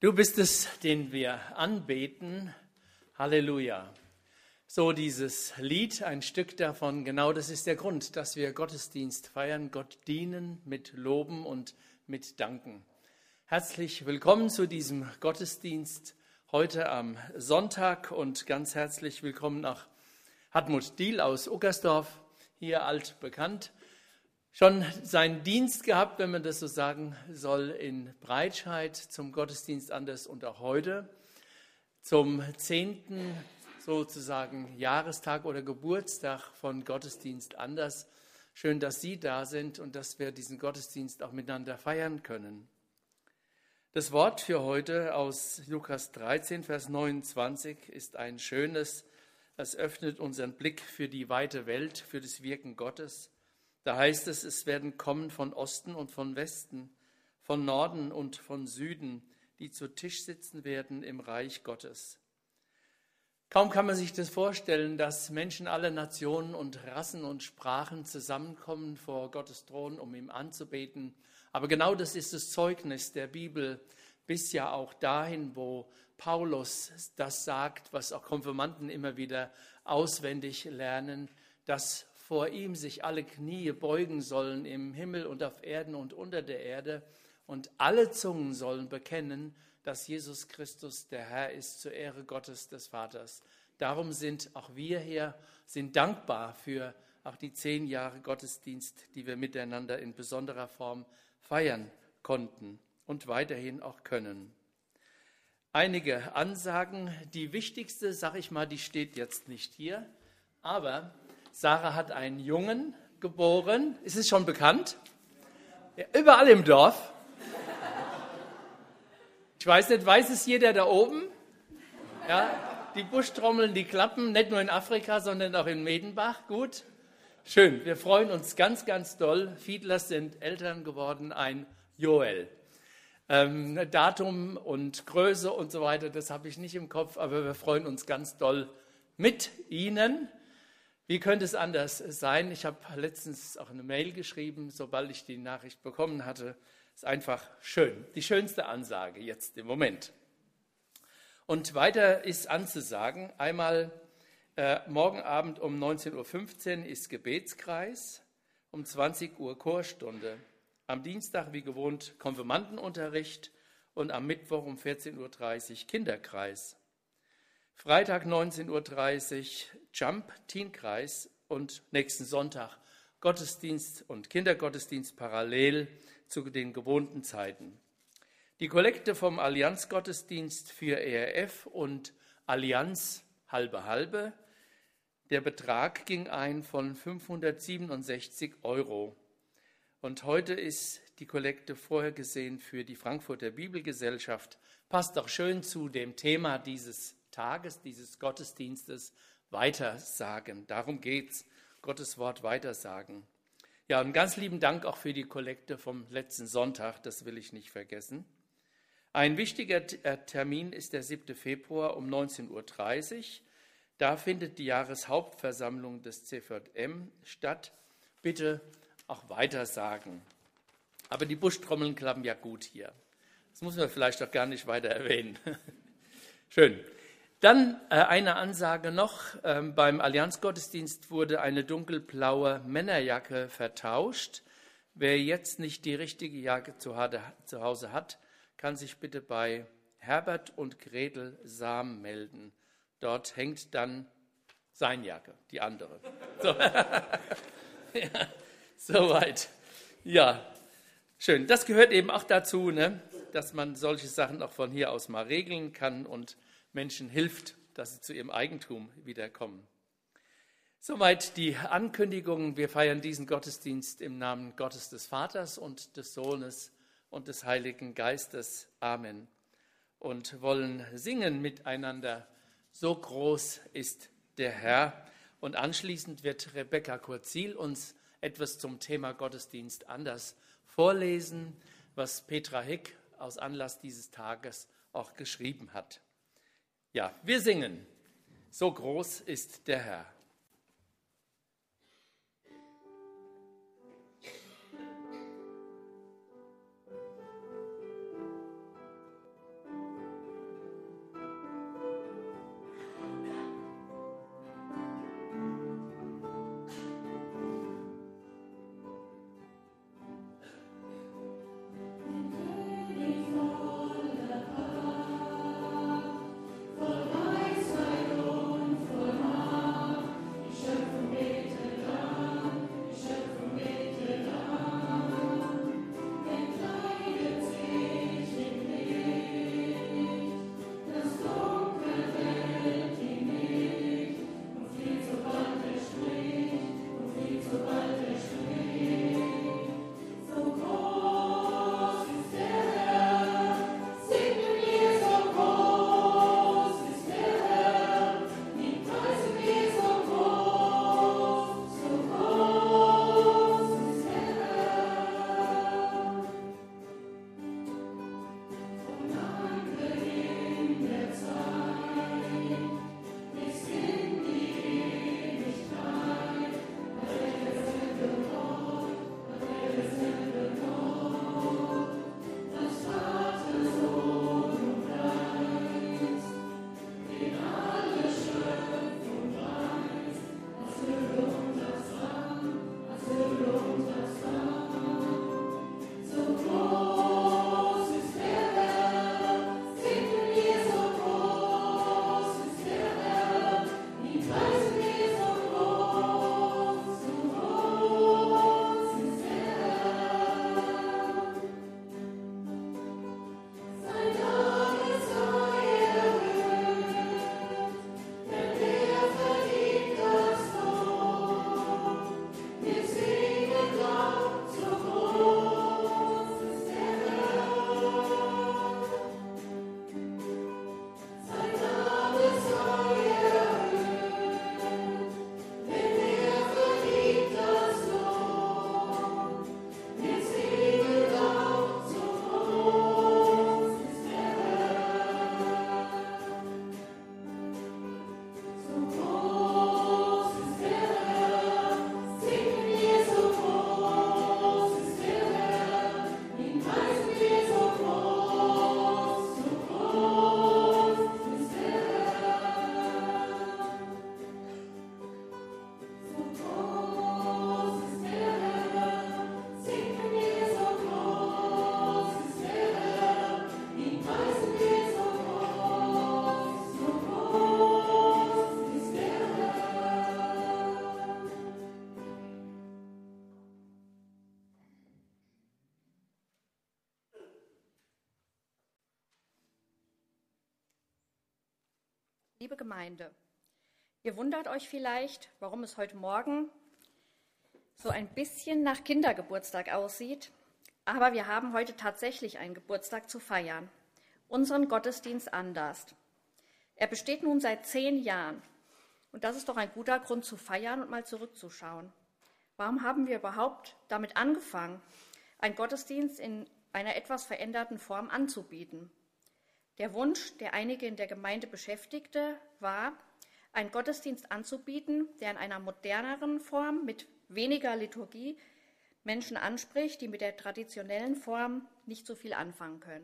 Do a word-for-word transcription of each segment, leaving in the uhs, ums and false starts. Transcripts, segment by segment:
Du bist es, den wir anbeten. Halleluja. So dieses Lied, ein Stück davon, genau das ist der Grund, dass wir Gottesdienst feiern, Gott dienen mit Loben und mit Danken. Herzlich willkommen zu diesem Gottesdienst heute am Sonntag und ganz herzlich willkommen nach Hartmut Diehl aus Uckersdorf, hier altbekannt. Schon seinen Dienst gehabt, wenn man das so sagen soll, in Breitscheid zum Gottesdienst anders und auch heute zum zehnten sozusagen Jahrestag oder Geburtstag von Gottesdienst anders. Schön, dass Sie da sind und dass wir diesen Gottesdienst auch miteinander feiern können. Das Wort für heute aus Lukas dreizehn, Vers neunundzwanzig ist ein schönes, es öffnet unseren Blick für die weite Welt, für das Wirken Gottes. Da heißt es, es werden kommen von Osten und von Westen, von Norden und von Süden, die zu Tisch sitzen werden im Reich Gottes. Kaum kann man sich das vorstellen, dass Menschen aller Nationen und Rassen und Sprachen zusammenkommen vor Gottes Thron, um ihm anzubeten. Aber genau das ist das Zeugnis der Bibel, bis ja auch dahin, wo Paulus das sagt, was auch Konfirmanden immer wieder auswendig lernen, dass vor ihm sich alle Knie beugen sollen im Himmel und auf Erden und unter der Erde und alle Zungen sollen bekennen, dass Jesus Christus der Herr ist zur Ehre Gottes des Vaters. Darum sind auch wir hier, sind dankbar für auch die zehn Jahre Gottesdienst, die wir miteinander in besonderer Form feiern konnten und weiterhin auch können. Einige Ansagen, die wichtigste, sag ich mal, die steht jetzt nicht hier, aber Sarah hat einen Jungen geboren. Ist es schon bekannt? Ja, überall im Dorf. Ich weiß nicht, weiß es jeder da oben? Ja, die Buschtrommeln, die klappen, nicht nur in Afrika, sondern auch in Medenbach. Gut, schön. Wir freuen uns ganz, ganz doll. Fiedlers sind Eltern geworden, ein Joel. Ähm, Datum und Größe und so weiter, das habe ich nicht im Kopf, aber wir freuen uns ganz doll mit Ihnen. Wie könnte es anders sein? Ich habe letztens auch eine Mail geschrieben, sobald ich die Nachricht bekommen hatte. Ist einfach schön. Die schönste Ansage jetzt im Moment. Und weiter ist anzusagen, einmal äh, morgen Abend um neunzehn Uhr fünfzehn ist Gebetskreis, um zwanzig Uhr Chorstunde. Am Dienstag wie gewohnt Konfirmandenunterricht und am Mittwoch um vierzehn Uhr dreißig Kinderkreis. Freitag neunzehn Uhr dreißig Jump Teenkreis und nächsten Sonntag Gottesdienst und Kindergottesdienst parallel zu den gewohnten Zeiten. Die Kollekte vom Allianzgottesdienst für E R F und Allianz halbe halbe. Der Betrag ging ein von fünfhundertsiebenundsechzig Euro. Und heute ist die Kollekte vorgesehen für die Frankfurter Bibelgesellschaft. Passt auch schön zu dem Thema dieses Tages, dieses Gottesdienstes, weitersagen. Darum geht's, Gottes Wort weitersagen. Ja, und ganz lieben Dank auch für die Kollekte vom letzten Sonntag, das will ich nicht vergessen. Ein wichtiger Termin ist der siebte Februar um neunzehn Uhr dreißig. Da findet die Jahreshauptversammlung des C V M statt. Bitte auch weitersagen. Aber die Buschtrommeln klappen ja gut hier. Das muss man vielleicht auch gar nicht weiter erwähnen. Schön. Dann äh, eine Ansage noch. Ähm, beim Allianzgottesdienst wurde eine dunkelblaue Männerjacke vertauscht. Wer jetzt nicht die richtige Jacke zu, zu Hause hat, kann sich bitte bei Herbert und Gretel Sam melden. Dort hängt dann seine Jacke, die andere. So. Ja, soweit. Ja, schön. Das gehört eben auch dazu, ne? Dass man solche Sachen auch von hier aus mal regeln kann und Menschen hilft, dass sie zu ihrem Eigentum wiederkommen. Soweit die Ankündigungen. Wir feiern diesen Gottesdienst im Namen Gottes des Vaters und des Sohnes und des Heiligen Geistes. Amen. Und wollen singen miteinander. So groß ist der Herr. Und anschließend wird Rebecca Kurzil uns etwas zum Thema Gottesdienst anders vorlesen, was Petra Hick aus Anlass dieses Tages auch geschrieben hat. Ja, wir singen. So groß ist der Herr. Liebe Gemeinde, ihr wundert euch vielleicht, warum es heute Morgen so ein bisschen nach Kindergeburtstag aussieht, aber wir haben heute tatsächlich einen Geburtstag zu feiern, unseren Gottesdienst Andast. Er besteht nun seit zehn Jahren und das ist doch ein guter Grund zu feiern und mal zurückzuschauen. Warum haben wir überhaupt damit angefangen, einen Gottesdienst in einer etwas veränderten Form anzubieten? Der Wunsch, der einige in der Gemeinde beschäftigte, war, einen Gottesdienst anzubieten, der in einer moderneren Form mit weniger Liturgie Menschen anspricht, die mit der traditionellen Form nicht so viel anfangen können.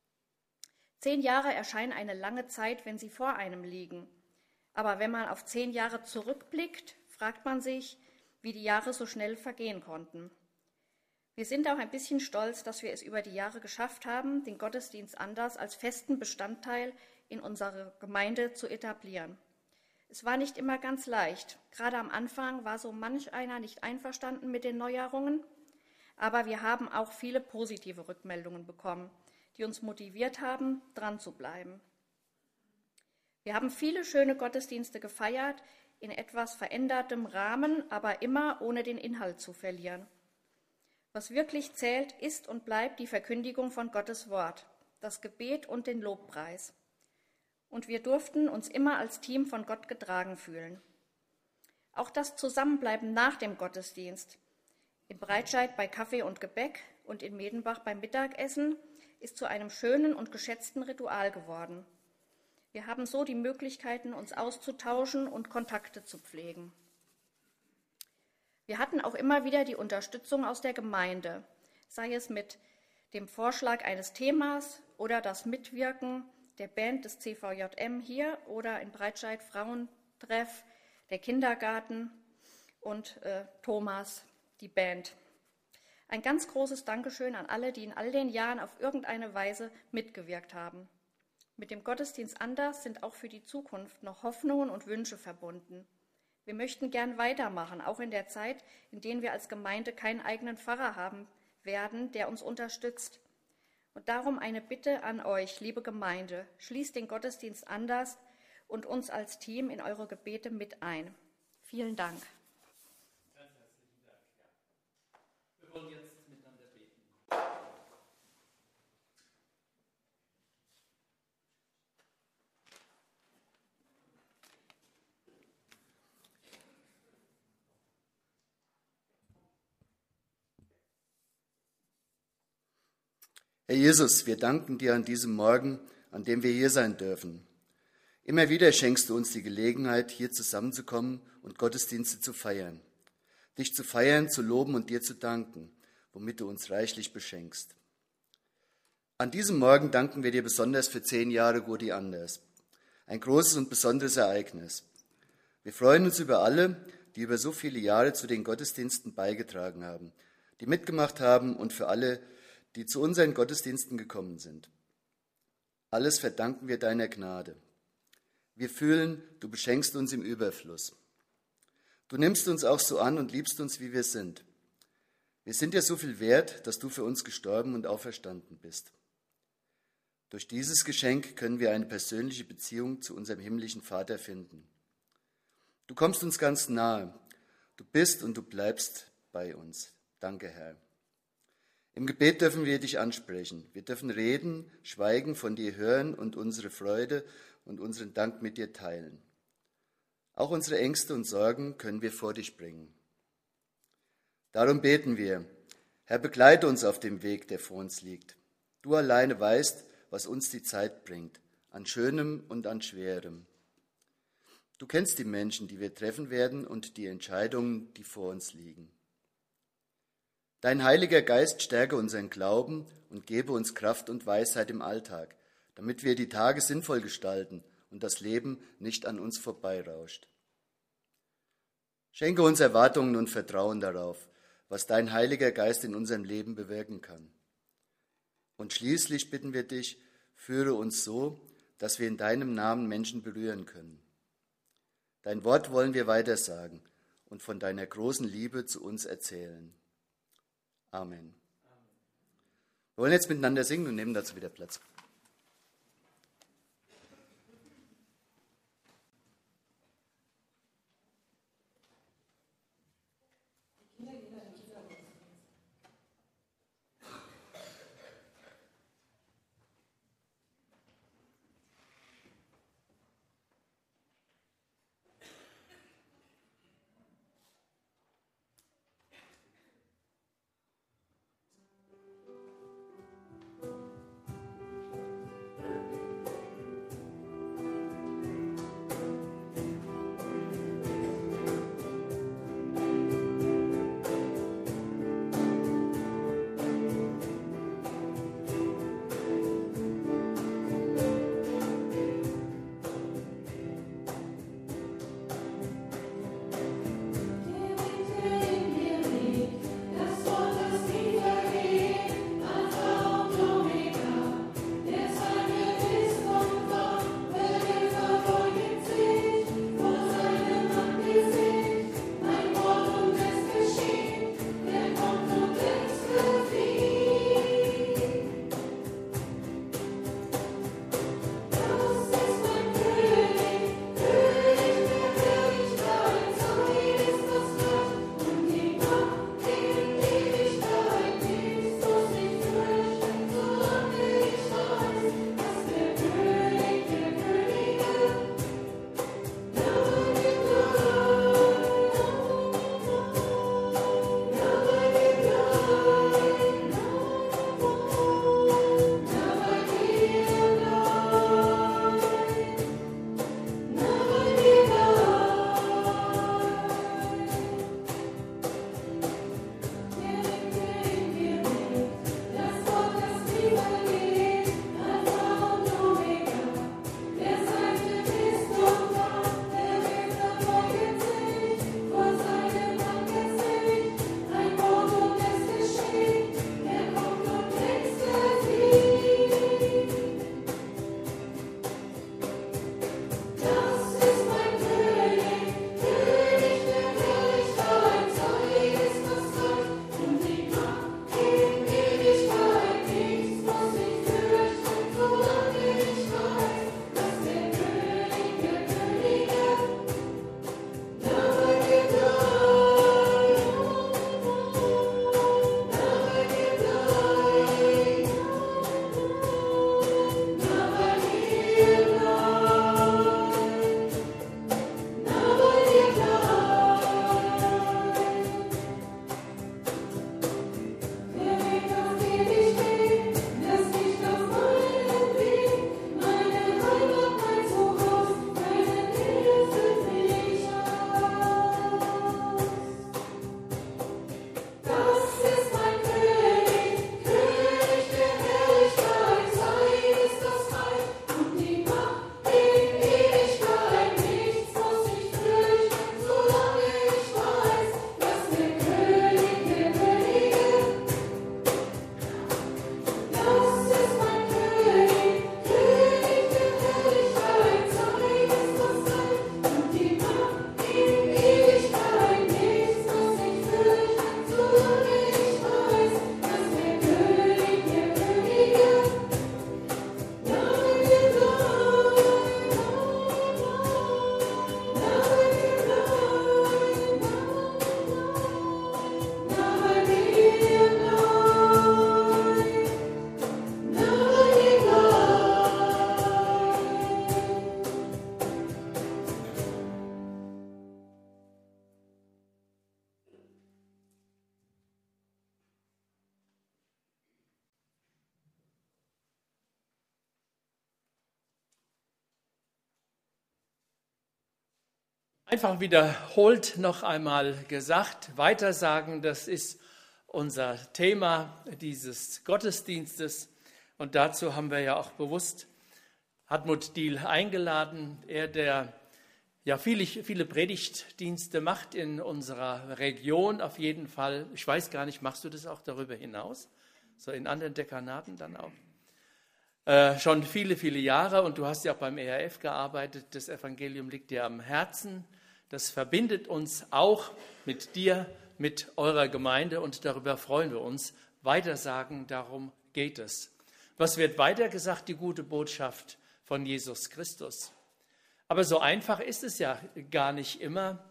Zehn Jahre erscheinen eine lange Zeit, wenn sie vor einem liegen. Aber wenn man auf zehn Jahre zurückblickt, fragt man sich, wie die Jahre so schnell vergehen konnten. Wir sind auch ein bisschen stolz, dass wir es über die Jahre geschafft haben, den Gottesdienst Andast als festen Bestandteil in unserer Gemeinde zu etablieren. Es war nicht immer ganz leicht. Gerade am Anfang war so manch einer nicht einverstanden mit den Neuerungen, aber wir haben auch viele positive Rückmeldungen bekommen, die uns motiviert haben, dran zu bleiben. Wir haben viele schöne Gottesdienste gefeiert, in etwas verändertem Rahmen, aber immer ohne den Inhalt zu verlieren. Was wirklich zählt, ist und bleibt die Verkündigung von Gottes Wort, das Gebet und den Lobpreis. Und wir durften uns immer als Team von Gott getragen fühlen. Auch das Zusammenbleiben nach dem Gottesdienst, in Breitscheid bei Kaffee und Gebäck und in Medenbach beim Mittagessen, ist zu einem schönen und geschätzten Ritual geworden. Wir haben so die Möglichkeiten, uns auszutauschen und Kontakte zu pflegen. Wir hatten auch immer wieder die Unterstützung aus der Gemeinde, sei es mit dem Vorschlag eines Themas oder das Mitwirken der Band des C V J M hier oder in Breitscheid Frauentreff, der Kindergarten und äh, Thomas, die Band. Ein ganz großes Dankeschön an alle, die in all den Jahren auf irgendeine Weise mitgewirkt haben. Mit dem Gottesdienst Andast sind auch für die Zukunft noch Hoffnungen und Wünsche verbunden. Wir möchten gern weitermachen, auch in der Zeit, in der wir als Gemeinde keinen eigenen Pfarrer haben werden, der uns unterstützt. Und darum eine Bitte an euch, liebe Gemeinde, schließt den Gottesdienst Andast und uns als Team in eure Gebete mit ein. Vielen Dank. Ganz herzlichen Dank. Ja. Wir wollen jetzt miteinander beten. Herr Jesus, wir danken dir an diesem Morgen, an dem wir hier sein dürfen. Immer wieder schenkst du uns die Gelegenheit, hier zusammenzukommen und Gottesdienste zu feiern. Dich zu feiern, zu loben und dir zu danken, womit du uns reichlich beschenkst. An diesem Morgen danken wir dir besonders für zehn Jahre Godi Andast. Ein großes und besonderes Ereignis. Wir freuen uns über alle, die über so viele Jahre zu den Gottesdiensten beigetragen haben, die mitgemacht haben und für alle, die zu unseren Gottesdiensten gekommen sind. Alles verdanken wir deiner Gnade. Wir fühlen, du beschenkst uns im Überfluss. Du nimmst uns auch so an und liebst uns, wie wir sind. Wir sind dir so viel wert, dass du für uns gestorben und auferstanden bist. Durch dieses Geschenk können wir eine persönliche Beziehung zu unserem himmlischen Vater finden. Du kommst uns ganz nahe. Du bist und du bleibst bei uns. Danke, Herr. Im Gebet dürfen wir dich ansprechen. Wir dürfen reden, schweigen, von dir hören und unsere Freude und unseren Dank mit dir teilen. Auch unsere Ängste und Sorgen können wir vor dich bringen. Darum beten wir, Herr, begleite uns auf dem Weg, der vor uns liegt. Du alleine weißt, was uns die Zeit bringt, an Schönem und an Schwerem. Du kennst die Menschen, die wir treffen werden und die Entscheidungen, die vor uns liegen. Dein Heiliger Geist stärke unseren Glauben und gebe uns Kraft und Weisheit im Alltag, damit wir die Tage sinnvoll gestalten und das Leben nicht an uns vorbeirauscht. Schenke uns Erwartungen und Vertrauen darauf, was dein Heiliger Geist in unserem Leben bewirken kann. Und schließlich bitten wir dich, führe uns so, dass wir in deinem Namen Menschen berühren können. Dein Wort wollen wir weitersagen und von deiner großen Liebe zu uns erzählen. Amen. Wir wollen jetzt miteinander singen und nehmen dazu wieder Platz. Einfach wiederholt noch einmal gesagt, weitersagen, das ist unser Thema dieses Gottesdienstes. Und dazu haben wir ja auch bewusst Hartmut Diehl eingeladen. Er, der ja viele, viele Predigtdienste macht in unserer Region auf jeden Fall. Ich weiß gar nicht, machst du das auch darüber hinaus? So in anderen Dekanaten dann auch? Äh, schon viele, viele Jahre. Und du hast ja auch beim E R F gearbeitet. Das Evangelium liegt dir am Herzen. Das verbindet uns auch mit dir, mit eurer Gemeinde und darüber freuen wir uns. Weitersagen, darum geht es. Was wird weitergesagt? Die gute Botschaft von Jesus Christus. Aber so einfach ist es ja gar nicht immer.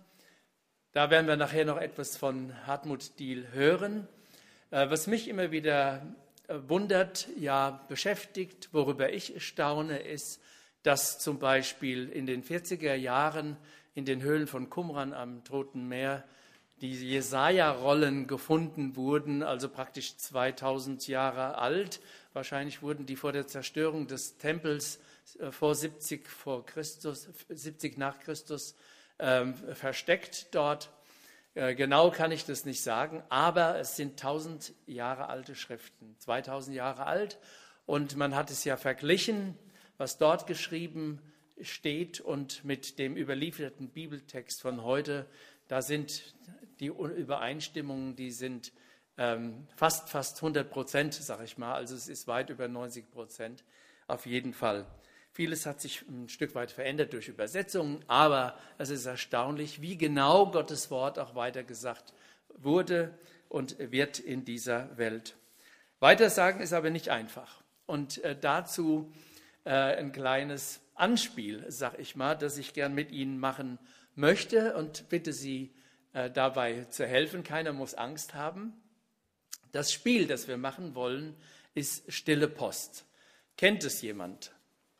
Da werden wir nachher noch etwas von Hartmut Diehl hören. Was mich immer wieder wundert, ja beschäftigt, worüber ich staune, ist, dass zum Beispiel in den vierziger Jahren in den Höhlen von Qumran am Toten Meer die Jesaja-Rollen gefunden wurden, also praktisch zweitausend Jahre alt. Wahrscheinlich wurden die vor der Zerstörung des Tempels vor siebzig vor Christus, siebzig nach Christus ähm, versteckt dort. Äh, genau kann ich das nicht sagen, aber es sind tausend Jahre alte Schriften, zweitausend Jahre alt. Und man hat es ja verglichen, was dort geschrieben steht und mit dem überlieferten Bibeltext von heute. Da sind die Übereinstimmungen, die sind ähm, fast, fast hundert Prozent, sage ich mal. Also es ist weit über neunzig Prozent auf jeden Fall. Vieles hat sich ein Stück weit verändert durch Übersetzungen, aber es ist erstaunlich, wie genau Gottes Wort auch weitergesagt wurde und wird in dieser Welt. Weitersagen ist aber nicht einfach. Und äh, dazu äh, ein kleines Anspiel, sag ich mal, das ich gern mit Ihnen machen möchte und bitte Sie äh, dabei zu helfen. Keiner muss Angst haben. Das Spiel, das wir machen wollen, ist Stille Post. Kennt es jemand?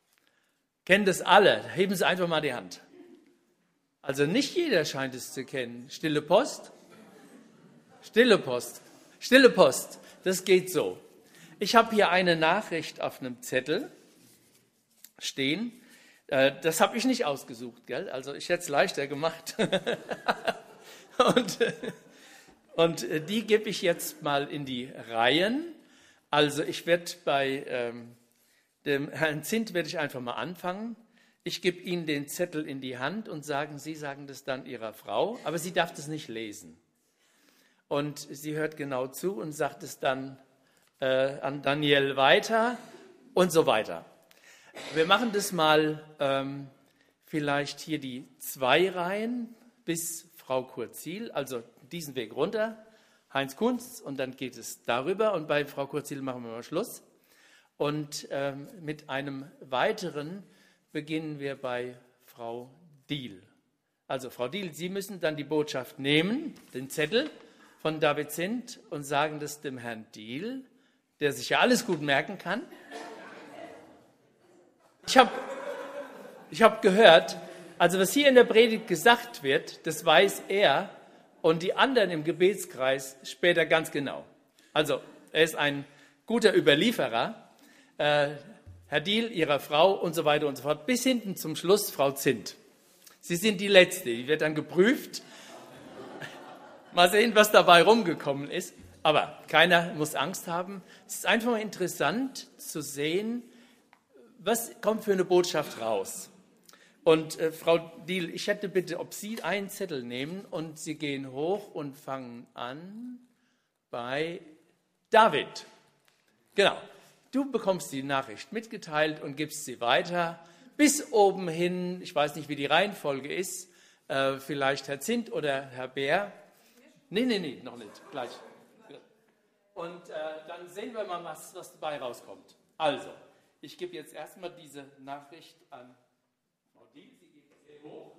Kennt es alle? Heben Sie einfach mal die Hand. Also nicht jeder scheint es zu kennen. Stille Post? Stille Post. Stille Post. Das geht so. Ich habe hier eine Nachricht auf einem Zettel stehen. Das habe ich nicht ausgesucht, gell? Also ich hätte es leichter gemacht. und, und die gebe ich jetzt mal in die Reihen. Also ich werde bei ähm, dem Herrn Zint werde ich einfach mal anfangen. Ich gebe Ihnen den Zettel in die Hand und sagen, Sie sagen das dann Ihrer Frau, aber sie darf das nicht lesen. Und sie hört genau zu und sagt es dann äh, an Daniel weiter und so weiter. Wir machen das mal ähm, vielleicht hier die zwei Reihen bis Frau Kurzil, also diesen Weg runter, Heinz Kunz und dann geht es darüber und bei Frau Kurzil machen wir mal Schluss. Und ähm, mit einem weiteren beginnen wir bei Frau Diehl. Also Frau Diehl, Sie müssen dann die Botschaft nehmen, den Zettel von David Zint und sagen das dem Herrn Diehl, der sich ja alles gut merken kann. Ich habe ich hab gehört, also was hier in der Predigt gesagt wird, das weiß er und die anderen im Gebetskreis später ganz genau. Also er ist ein guter Überlieferer. Äh, Herr Diehl, Ihrer Frau und so weiter und so fort, bis hinten zum Schluss Frau Zint. Sie sind die Letzte, die wird dann geprüft. Mal sehen, was dabei rumgekommen ist. Aber keiner muss Angst haben. Es ist einfach mal interessant zu sehen, was kommt für eine Botschaft raus. Und äh, Frau Diehl, ich hätte bitte, ob Sie einen Zettel nehmen und Sie gehen hoch und fangen an bei David. Genau. Du bekommst die Nachricht mitgeteilt und gibst sie weiter bis oben hin. Ich weiß nicht, wie die Reihenfolge ist. Äh, vielleicht Herr Zint oder Herr Bär. Nee, nee, nee, noch nicht. Gleich. Und äh, dann sehen wir mal, was, was dabei rauskommt. Also, ich gebe jetzt erstmal diese Nachricht an Frau Diehl. Sie geht sehr hoch.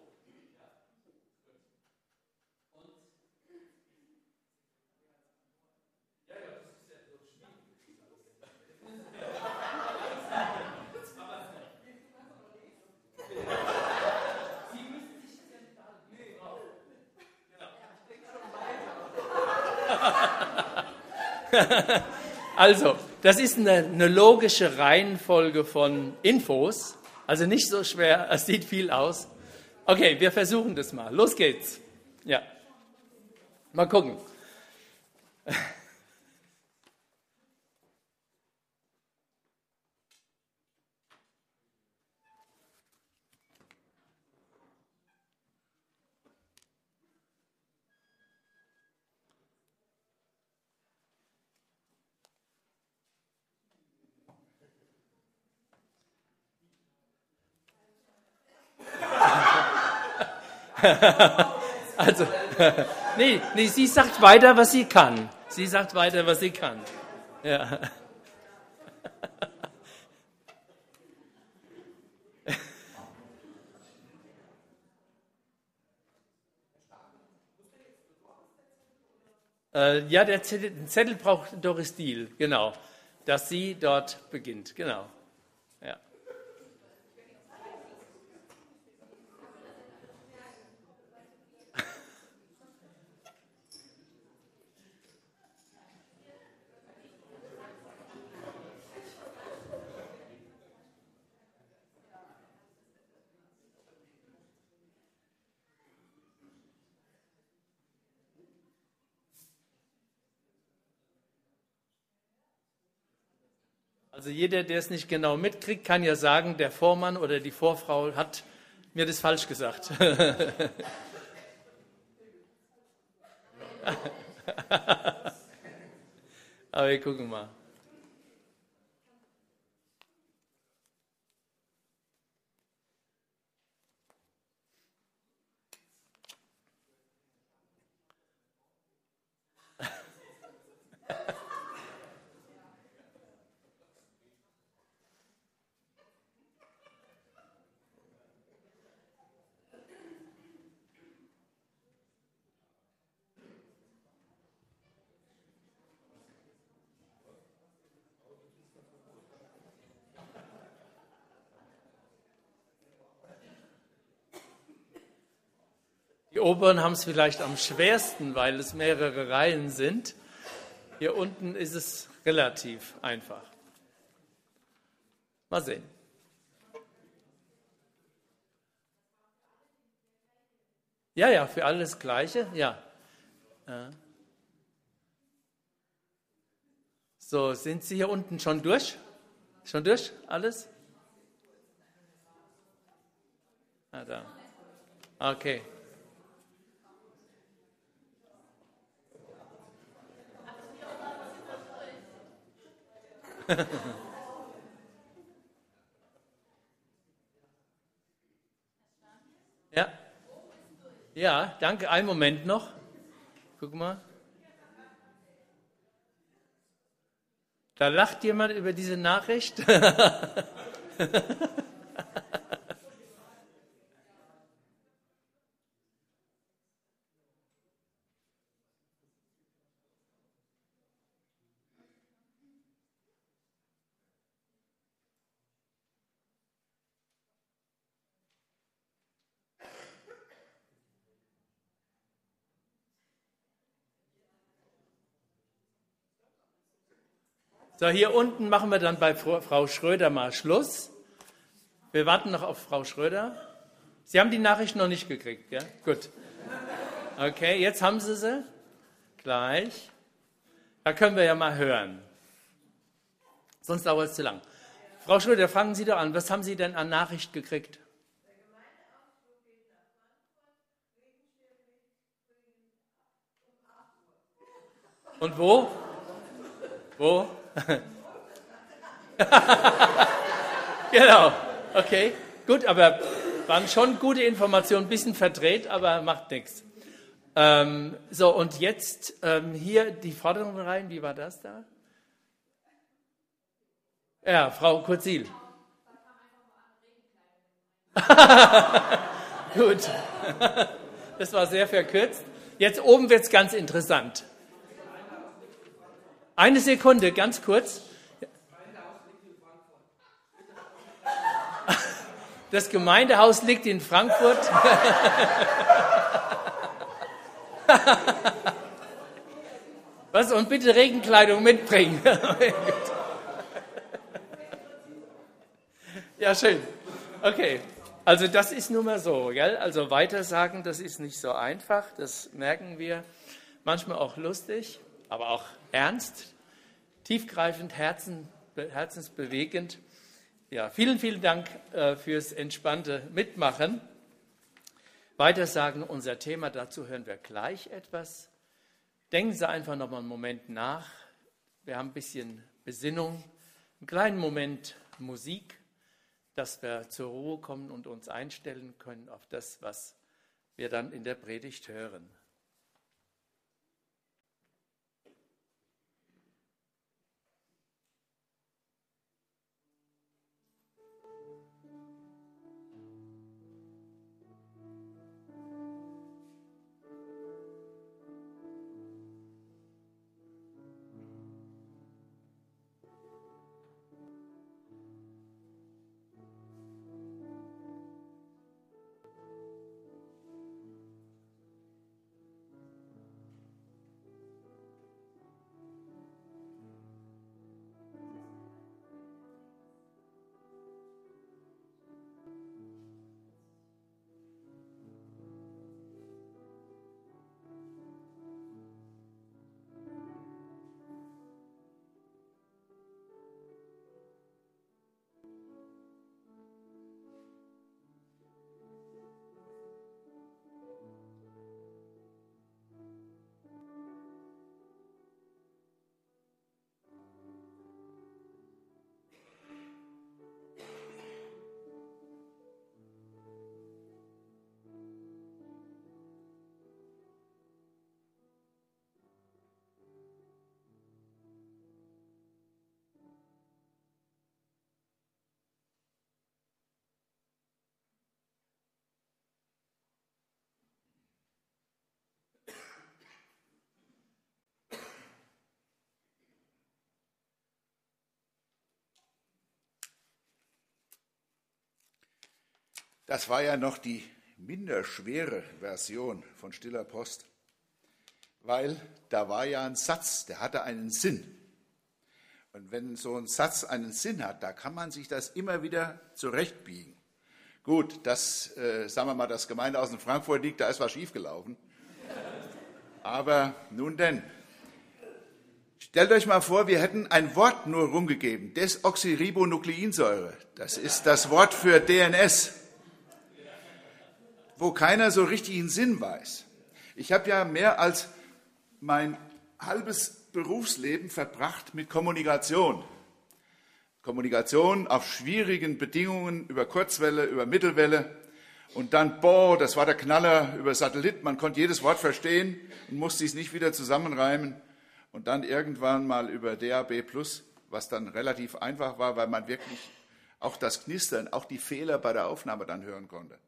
Also, das ist eine, eine logische Reihenfolge von Infos, also nicht so schwer, es sieht viel aus. Okay, wir versuchen das mal. Los geht's. Ja. Mal gucken. Also, nee, nee, sie sagt weiter, was sie kann. Sie sagt weiter, was sie kann. Ja. äh, ja, der Zettel, den Zettel braucht Doris Diel, genau, dass sie dort beginnt, genau. Ja. Also jeder, der es nicht genau mitkriegt, kann ja sagen, der Vormann oder die Vorfrau hat mir das falsch gesagt. Aber wir gucken mal. Die oberen haben es vielleicht am schwersten, weil es mehrere Reihen sind. Hier unten ist es relativ einfach. Mal sehen. Ja, ja, für alle das Gleiche, ja. So, sind Sie hier unten schon durch? Schon durch, alles? Ah, da. Okay. Ja. Ja, danke. Einen Moment noch. Guck mal. Da lacht jemand über diese Nachricht. So, hier unten machen wir dann bei Frau Schröder mal Schluss. Wir warten noch auf Frau Schröder. Sie haben die Nachricht noch nicht gekriegt, ja? Gut. Okay, jetzt haben Sie sie. Gleich. Da können wir ja mal hören. Sonst dauert es zu lang. Frau Schröder, fangen Sie doch an. Was haben Sie denn an Nachricht gekriegt? Und wo? Wo? Genau, okay, gut, aber waren schon gute Informationen, ein bisschen verdreht, aber macht nichts. Ähm, so, und jetzt ähm, hier die vorderen Reihen, wie war das da? Ja, Frau Kurzil. Gut, das war sehr verkürzt. Jetzt oben wird es ganz interessant. Eine Sekunde, ganz kurz. Das Gemeindehaus liegt in Frankfurt. Was? Und bitte Regenkleidung mitbringen. Ja, schön. Okay. Also das ist nun mal so, gell? Also weitersagen, das ist nicht so einfach, das merken wir. Manchmal auch lustig, aber auch ernst, tiefgreifend, herzen, herzensbewegend. Ja, vielen, vielen Dank äh, fürs entspannte Mitmachen. Weitersagen, unser Thema, dazu hören wir gleich etwas. Denken Sie einfach noch mal einen Moment nach. Wir haben ein bisschen Besinnung, einen kleinen Moment Musik, dass wir zur Ruhe kommen und uns einstellen können auf das, was wir dann in der Predigt hören. Das war ja noch die minderschwere Version von Stiller Post, weil da war ja ein Satz, der hatte einen Sinn. Und wenn so ein Satz einen Sinn hat, da kann man sich das immer wieder zurechtbiegen. Gut, das, äh, sagen wir mal, das Gemeindehaus in Frankfurt liegt, da ist was schiefgelaufen. Aber nun denn, stellt euch mal vor, wir hätten ein Wort nur rumgegeben, Desoxyribonukleinsäure. Das ist das Wort für D N S, wo keiner so richtig einen Sinn weiß. Ich habe ja mehr als mein halbes Berufsleben verbracht mit Kommunikation. Kommunikation auf schwierigen Bedingungen, über Kurzwelle, über Mittelwelle. Und dann, boah, das war der Knaller über Satellit. Man konnte jedes Wort verstehen und musste es nicht wieder zusammenreimen. Und dann irgendwann mal über D A B plus, was dann relativ einfach war, weil man wirklich auch das Knistern, auch die Fehler bei der Aufnahme dann hören konnte.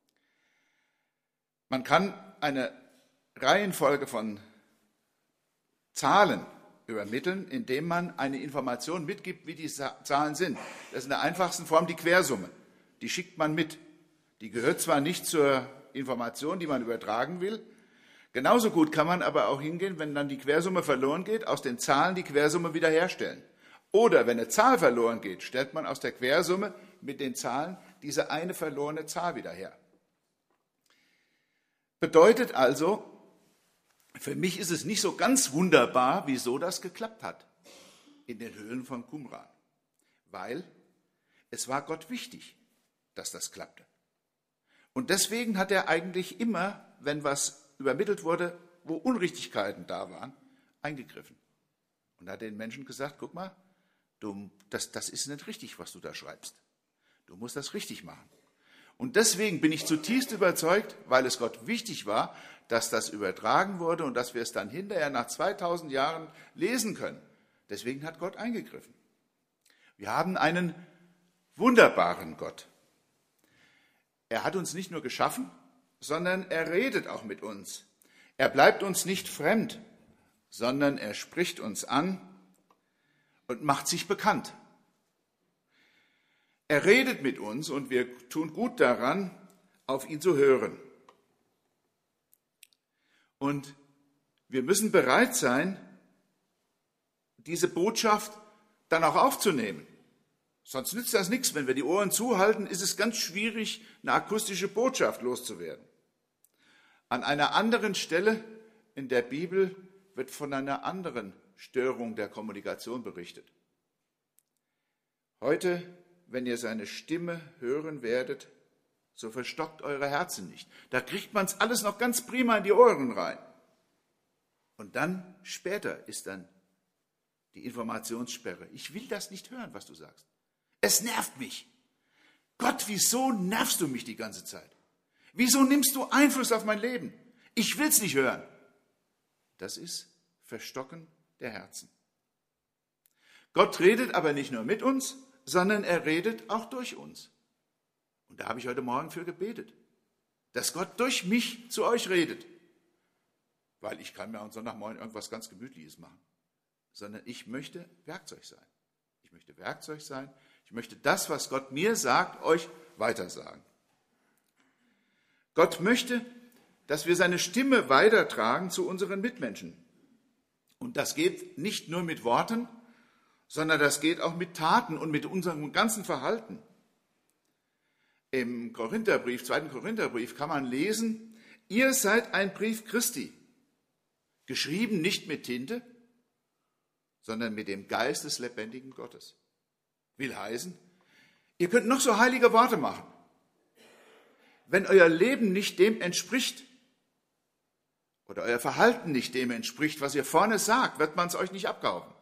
Man kann eine Reihenfolge von Zahlen übermitteln, indem man eine Information mitgibt, wie die Zahlen sind. Das ist in der einfachsten Form die Quersumme. Die schickt man mit. Die gehört zwar nicht zur Information, die man übertragen will. Genauso gut kann man aber auch hingehen, wenn dann die Quersumme verloren geht, aus den Zahlen die Quersumme wiederherstellen. Oder wenn eine Zahl verloren geht, stellt man aus der Quersumme mit den Zahlen diese eine verlorene Zahl wieder her. Bedeutet also, für mich ist es nicht so ganz wunderbar, wieso das geklappt hat in den Höhlen von Qumran. Weil es war Gott wichtig, dass das klappte. Und deswegen hat er eigentlich immer, wenn was übermittelt wurde, wo Unrichtigkeiten da waren, eingegriffen. Und hat den Menschen gesagt, guck mal, du, das, das ist nicht richtig, was du da schreibst. Du musst das richtig machen. Und deswegen bin ich zutiefst überzeugt, weil es Gott wichtig war, dass das übertragen wurde und dass wir es dann hinterher nach zweitausend Jahren lesen können. Deswegen hat Gott eingegriffen. Wir haben einen wunderbaren Gott. Er hat uns nicht nur geschaffen, sondern er redet auch mit uns. Er bleibt uns nicht fremd, sondern er spricht uns an und macht sich bekannt. Er redet mit uns und wir tun gut daran, auf ihn zu hören. Und wir müssen bereit sein, diese Botschaft dann auch aufzunehmen. Sonst nützt das nichts. Wenn wir die Ohren zuhalten, ist es ganz schwierig, eine akustische Botschaft loszuwerden. An einer anderen Stelle in der Bibel wird von einer anderen Störung der Kommunikation berichtet. Heute, wenn ihr seine Stimme hören werdet, so verstockt eure Herzen nicht. Da kriegt man es alles noch ganz prima in die Ohren rein. Und dann, später, ist dann die Informationssperre. Ich will das nicht hören, was du sagst. Es nervt mich. Gott, wieso nervst du mich die ganze Zeit? Wieso nimmst du Einfluss auf mein Leben? Ich will es nicht hören. Das ist Verstocken der Herzen. Gott redet aber nicht nur mit uns, sondern er redet auch durch uns. Und da habe ich heute Morgen für gebetet, dass Gott durch mich zu euch redet. Weil ich kann mir am Sonntagmorgen irgendwas ganz Gemütliches machen. Sondern ich möchte Werkzeug sein. Ich möchte Werkzeug sein. Ich möchte das, was Gott mir sagt, euch weitersagen. Gott möchte, dass wir seine Stimme weitertragen zu unseren Mitmenschen. Und das geht nicht nur mit Worten, sondern das geht auch mit Taten und mit unserem ganzen Verhalten. Im Korintherbrief, zweiten Korintherbrief kann man lesen, ihr seid ein Brief Christi, geschrieben nicht mit Tinte, sondern mit dem Geist des lebendigen Gottes. Will heißen, ihr könnt noch so heilige Worte machen. Wenn euer Leben nicht dem entspricht oder euer Verhalten nicht dem entspricht, was ihr vorne sagt, wird man es euch nicht abkaufen.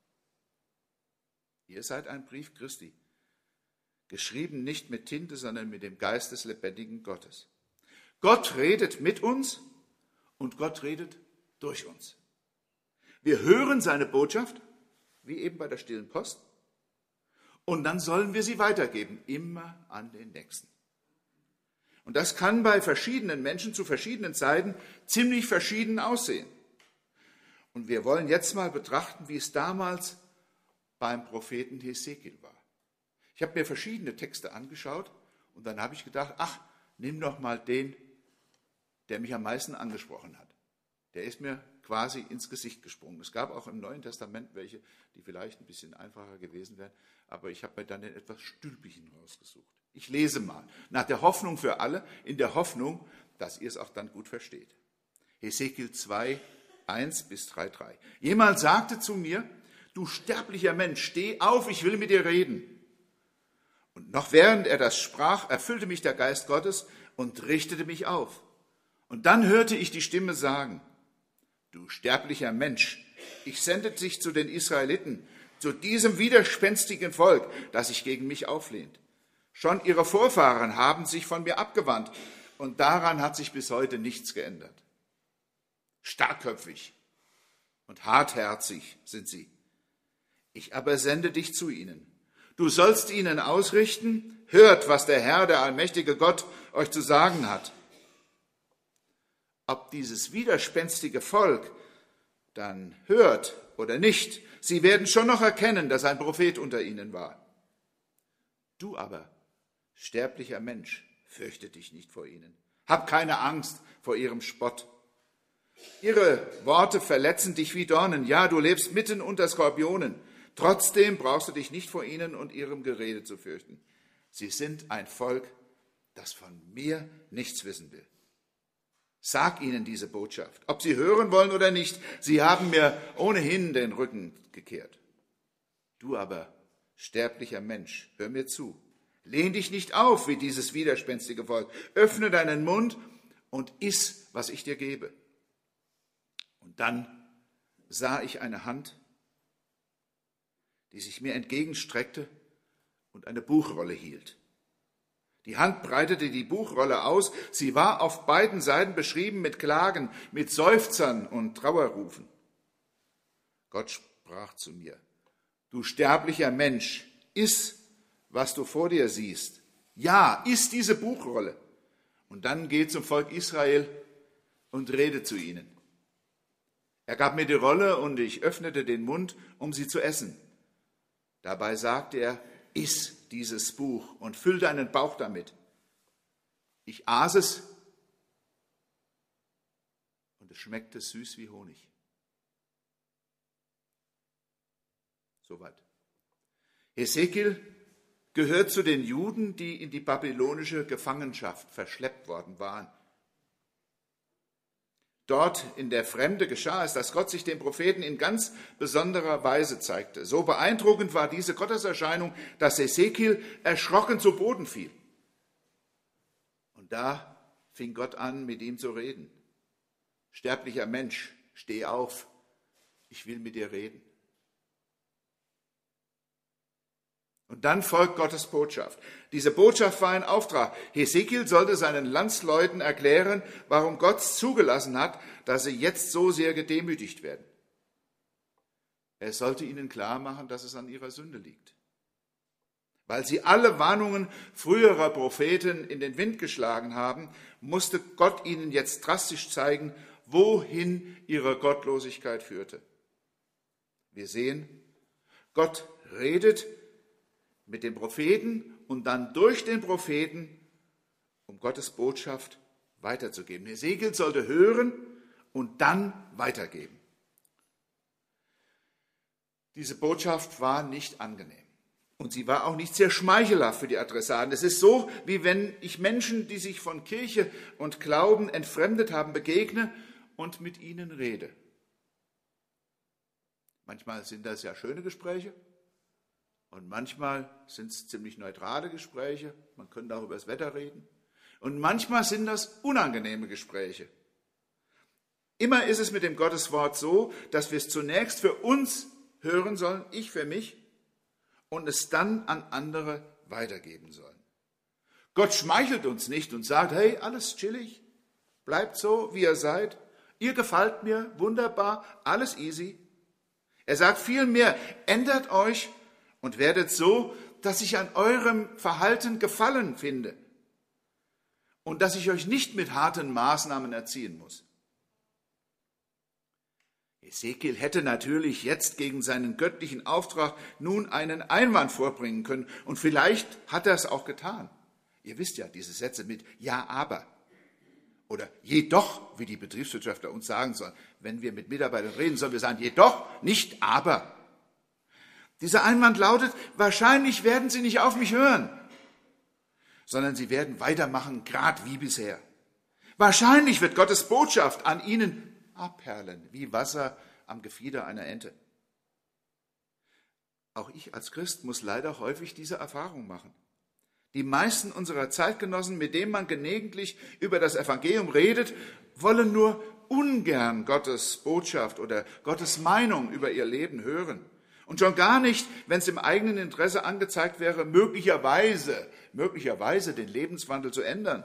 Ihr seid ein Brief Christi, geschrieben nicht mit Tinte, sondern mit dem Geist des lebendigen Gottes. Gott redet mit uns und Gott redet durch uns. Wir hören seine Botschaft, wie eben bei der stillen Post, und dann sollen wir sie weitergeben, immer an den Nächsten. Und das kann bei verschiedenen Menschen zu verschiedenen Zeiten ziemlich verschieden aussehen. Und wir wollen jetzt mal betrachten, wie es damals beim Propheten Hesekiel war. Ich habe mir verschiedene Texte angeschaut und dann habe ich gedacht, ach, nimm doch mal den, der mich am meisten angesprochen hat. Der ist mir quasi ins Gesicht gesprungen. Es gab auch im Neuen Testament welche, die vielleicht ein bisschen einfacher gewesen wären, aber ich habe mir dann den etwas stülpigen rausgesucht. Ich lese mal, nach der Hoffnung für alle, in der Hoffnung, dass ihr es auch dann gut versteht. Hesekiel zwei, eins bis drei, drei. Jemand sagte zu mir, du sterblicher Mensch, steh auf, ich will mit dir reden. Und noch während er das sprach, erfüllte mich der Geist Gottes und richtete mich auf. Und dann hörte ich die Stimme sagen, du sterblicher Mensch, ich sende dich zu den Israeliten, zu diesem widerspenstigen Volk, das sich gegen mich auflehnt. Schon ihre Vorfahren haben sich von mir abgewandt und daran hat sich bis heute nichts geändert. Starkköpfig und hartherzig sind sie. Ich aber sende dich zu ihnen. Du sollst ihnen ausrichten, hört, was der Herr, der allmächtige Gott, euch zu sagen hat. Ob dieses widerspenstige Volk dann hört oder nicht, sie werden schon noch erkennen, dass ein Prophet unter ihnen war. Du aber, sterblicher Mensch, fürchte dich nicht vor ihnen. Hab keine Angst vor ihrem Spott. Ihre Worte verletzen dich wie Dornen. Ja, du lebst mitten unter Skorpionen. Trotzdem brauchst du dich nicht vor ihnen und ihrem Gerede zu fürchten. Sie sind ein Volk, das von mir nichts wissen will. Sag ihnen diese Botschaft, ob sie hören wollen oder nicht. Sie haben mir ohnehin den Rücken gekehrt. Du aber, sterblicher Mensch, hör mir zu. Lehn dich nicht auf wie dieses widerspenstige Volk. Öffne deinen Mund und iss, was ich dir gebe. Und dann sah ich eine Hand, die sich mir entgegenstreckte und eine Buchrolle hielt. Die Hand breitete die Buchrolle aus. Sie war auf beiden Seiten beschrieben mit Klagen, mit Seufzern und Trauerrufen. Gott sprach zu mir, du sterblicher Mensch, iss, was du vor dir siehst. Ja, iss diese Buchrolle. Und dann geh zum Volk Israel und rede zu ihnen. Er gab mir die Rolle und ich öffnete den Mund, um sie zu essen. Dabei sagte er, iss dieses Buch und füll deinen Bauch damit. Ich aß es und es schmeckte süß wie Honig. Soweit. Hesekiel gehört zu den Juden, die in die babylonische Gefangenschaft verschleppt worden waren. Dort in der Fremde geschah es, dass Gott sich dem Propheten in ganz besonderer Weise zeigte. So beeindruckend war diese Gotteserscheinung, dass Hesekiel erschrocken zu Boden fiel. Und da fing Gott an, mit ihm zu reden. Sterblicher Mensch, steh auf, ich will mit dir reden. Und dann folgt Gottes Botschaft. Diese Botschaft war ein Auftrag. Hesekiel sollte seinen Landsleuten erklären, warum Gott zugelassen hat, dass sie jetzt so sehr gedemütigt werden. Er sollte ihnen klar machen, dass es an ihrer Sünde liegt. Weil sie alle Warnungen früherer Propheten in den Wind geschlagen haben, musste Gott ihnen jetzt drastisch zeigen, wohin ihre Gottlosigkeit führte. Wir sehen, Gott redet mit dem Propheten und dann durch den Propheten, um Gottes Botschaft weiterzugeben. Hesekiel sollte hören und dann weitergeben. Diese Botschaft war nicht angenehm und sie war auch nicht sehr schmeichelhaft für die Adressaten. Es ist so, wie wenn ich Menschen, die sich von Kirche und Glauben entfremdet haben, begegne und mit ihnen rede. Manchmal sind das ja schöne Gespräche. Und manchmal sind es ziemlich neutrale Gespräche, man könnte auch über das Wetter reden. Und manchmal sind das unangenehme Gespräche. Immer ist es mit dem Gotteswort so, dass wir es zunächst für uns hören sollen, ich für mich, und es dann an andere weitergeben sollen. Gott schmeichelt uns nicht und sagt, hey, alles chillig, bleibt so, wie ihr seid, ihr gefällt mir, wunderbar, alles easy. Er sagt vielmehr, ändert euch und werdet so, dass ich an eurem Verhalten Gefallen finde und dass ich euch nicht mit harten Maßnahmen erziehen muss. Hesekiel hätte natürlich jetzt gegen seinen göttlichen Auftrag nun einen Einwand vorbringen können und vielleicht hat er es auch getan. Ihr wisst ja, diese Sätze mit ja, aber oder jedoch, wie die Betriebswirtschaftler uns sagen sollen. Wenn wir mit Mitarbeitern reden, sollen wir sagen jedoch, nicht aber. Dieser Einwand lautet, wahrscheinlich werden sie nicht auf mich hören, sondern sie werden weitermachen, gerade wie bisher. Wahrscheinlich wird Gottes Botschaft an ihnen abperlen, wie Wasser am Gefieder einer Ente. Auch ich als Christ muss leider häufig diese Erfahrung machen. Die meisten unserer Zeitgenossen, mit denen man gelegentlich über das Evangelium redet, wollen nur ungern Gottes Botschaft oder Gottes Meinung über ihr Leben hören. Und schon gar nicht, wenn es im eigenen Interesse angezeigt wäre, möglicherweise, möglicherweise den Lebenswandel zu ändern.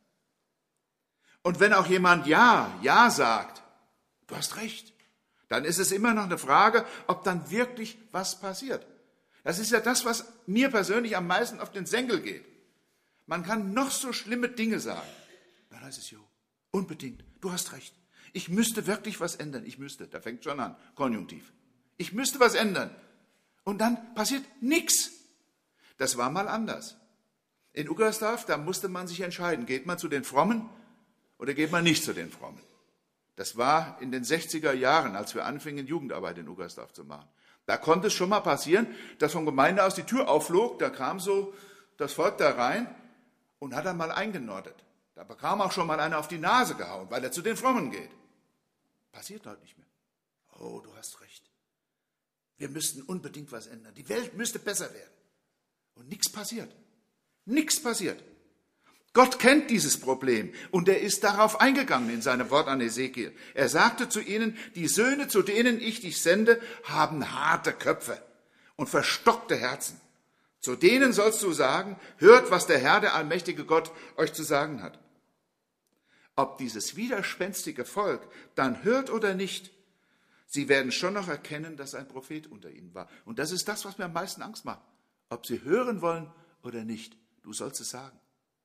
Und wenn auch jemand Ja, Ja sagt, du hast recht, dann ist es immer noch eine Frage, ob dann wirklich was passiert. Das ist ja das, was mir persönlich am meisten auf den Senkel geht. Man kann noch so schlimme Dinge sagen. Dann heißt es, jo, unbedingt, du hast recht. Ich müsste wirklich was ändern. Ich müsste, da fängt schon an, Konjunktiv. Ich müsste was ändern. Und dann passiert nichts. Das war mal anders. In Uggersdorf, da musste man sich entscheiden, geht man zu den Frommen oder geht man nicht zu den Frommen. Das war in den sechziger Jahren, als wir anfingen, Jugendarbeit in Uggersdorf zu machen. Da konnte es schon mal passieren, dass von Gemeinde aus die Tür aufflog, da kam so das Volk da rein und hat dann mal eingenordet. Da bekam auch schon mal einer auf die Nase gehauen, weil er zu den Frommen geht. Passiert heute nicht mehr. Oh, du hast recht. Wir müssten unbedingt was ändern. Die Welt müsste besser werden. Und nichts passiert. Nichts passiert. Gott kennt dieses Problem und er ist darauf eingegangen in seinem Wort an Hesekiel. Er sagte zu ihnen, die Söhne, zu denen ich dich sende, haben harte Köpfe und verstockte Herzen. Zu denen sollst du sagen, hört, was der Herr, der allmächtige Gott, euch zu sagen hat. Ob dieses widerspenstige Volk dann hört oder nicht, sie werden schon noch erkennen, dass ein Prophet unter ihnen war. Und das ist das, was mir am meisten Angst macht. Ob sie hören wollen oder nicht, du sollst es sagen.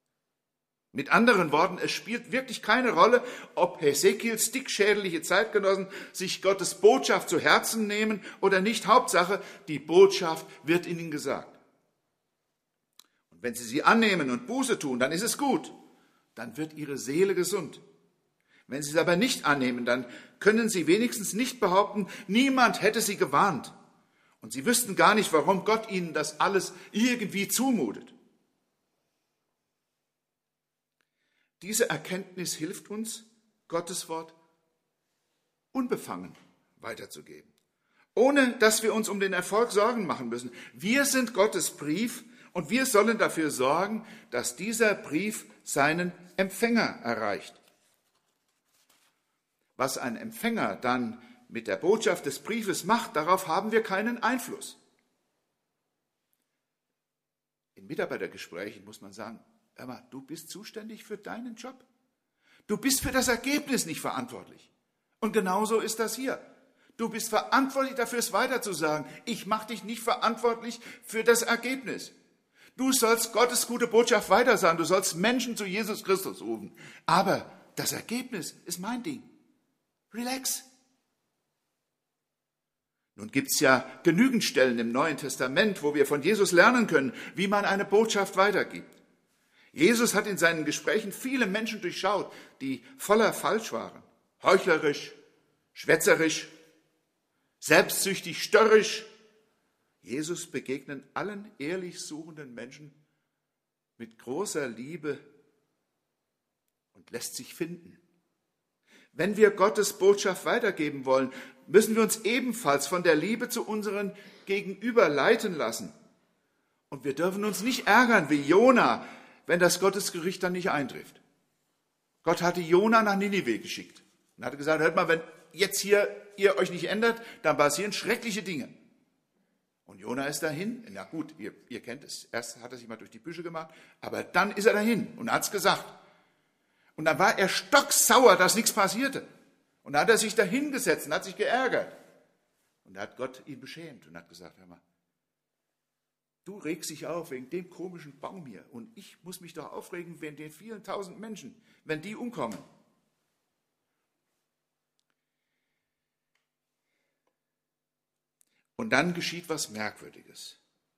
Mit anderen Worten, es spielt wirklich keine Rolle, ob Hesekiels dickschädelige Zeitgenossen sich Gottes Botschaft zu Herzen nehmen oder nicht. Hauptsache, die Botschaft wird ihnen gesagt. Und wenn sie sie annehmen und Buße tun, dann ist es gut. Dann wird ihre Seele gesund. Wenn sie es aber nicht annehmen, dann können sie wenigstens nicht behaupten, niemand hätte sie gewarnt. Und sie wüssten gar nicht, warum Gott ihnen das alles irgendwie zumutet. Diese Erkenntnis hilft uns, Gottes Wort unbefangen weiterzugeben, ohne dass wir uns um den Erfolg Sorgen machen müssen. Wir sind Gottes Brief und wir sollen dafür sorgen, dass dieser Brief seinen Empfänger erreicht. Was ein Empfänger dann mit der Botschaft des Briefes macht, darauf haben wir keinen Einfluss. In Mitarbeitergesprächen muss man sagen, hör mal, du bist zuständig für deinen Job. Du bist für das Ergebnis nicht verantwortlich. Und genauso ist das hier. Du bist verantwortlich dafür, es weiterzusagen. Ich mache dich nicht verantwortlich für das Ergebnis. Du sollst Gottes gute Botschaft weitersagen. Du sollst Menschen zu Jesus Christus rufen. Aber das Ergebnis ist mein Ding. Relax. Nun gibt es ja genügend Stellen im Neuen Testament, wo wir von Jesus lernen können, wie man eine Botschaft weitergibt. Jesus hat in seinen Gesprächen viele Menschen durchschaut, die voller Falsch waren. Heuchlerisch, schwätzerisch, selbstsüchtig, störrisch. Jesus begegnet allen ehrlich suchenden Menschen mit großer Liebe und lässt sich finden. Wenn wir Gottes Botschaft weitergeben wollen, müssen wir uns ebenfalls von der Liebe zu unseren Gegenüber leiten lassen. Und wir dürfen uns nicht ärgern wie Jona, wenn das Gottesgericht dann nicht eintrifft. Gott hatte Jona nach Ninive geschickt und hatte gesagt, hört mal, wenn jetzt hier ihr euch nicht ändert, dann passieren schreckliche Dinge. Und Jona ist dahin, na gut, ihr, ihr kennt es, erst hat er sich mal durch die Büsche gemacht, aber dann ist er dahin und hat es gesagt. Und dann war er stocksauer, dass nichts passierte. Und dann hat er sich dahingesetzt und hat sich geärgert. Und da hat Gott ihn beschämt und hat gesagt, hör mal, du regst dich auf wegen dem komischen Baum hier. Und ich muss mich doch aufregen wegen den vielen tausend Menschen, wenn die umkommen. Und dann geschieht was Merkwürdiges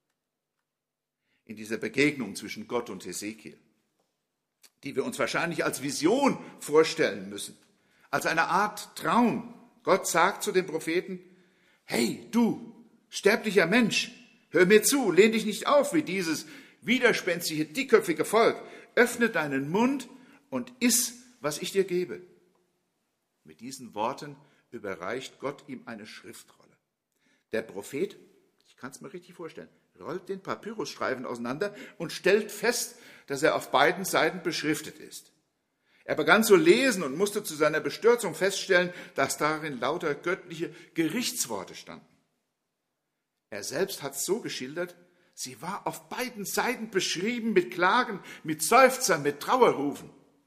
in dieser Begegnung zwischen Gott und Hesekiel, die wir uns wahrscheinlich als Vision vorstellen müssen, als eine Art Traum. Gott sagt zu dem Propheten, hey, du, sterblicher Mensch, hör mir zu, lehn dich nicht auf wie dieses widerspenstige, dickköpfige Volk. Öffne deinen Mund und iss, was ich dir gebe. Mit diesen Worten überreicht Gott ihm eine Schriftrolle. Der Prophet, ich kann es mir richtig vorstellen, rollt den Papyrusstreifen auseinander und stellt fest, dass er auf beiden Seiten beschriftet ist. Er begann zu lesen und musste zu seiner Bestürzung feststellen, dass darin lauter göttliche Gerichtsworte standen. Er selbst hat es so geschildert, sie war auf beiden Seiten beschrieben mit Klagen, mit Seufzern, mit Trauerrufen.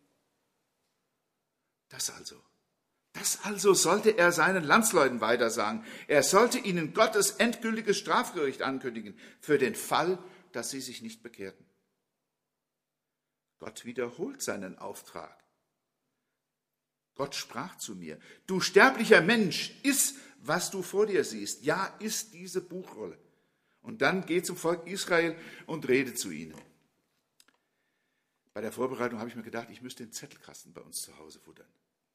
Das also, das also sollte er seinen Landsleuten weitersagen. Er sollte ihnen Gottes endgültiges Strafgericht ankündigen, für den Fall, dass sie sich nicht bekehrten. Gott wiederholt seinen Auftrag. Gott sprach zu mir, du sterblicher Mensch, iss, was du vor dir siehst. Ja, iss diese Buchrolle. Und dann geh zum Volk Israel und rede zu ihnen. Bei der Vorbereitung habe ich mir gedacht, ich müsste den Zettelkasten bei uns zu Hause futtern.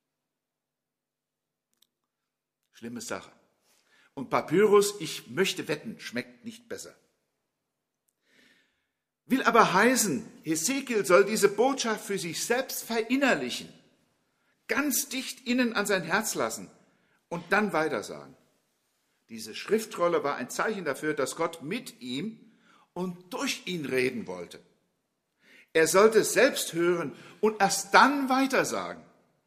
Schlimme Sache. Und Papyrus, ich möchte wetten, schmeckt nicht besser. Will aber heißen, Hesekiel soll diese Botschaft für sich selbst verinnerlichen, ganz dicht innen an sein Herz lassen und dann weitersagen. Diese Schriftrolle war ein Zeichen dafür, dass Gott mit ihm und durch ihn reden wollte. Er sollte es selbst hören und erst dann weitersagen.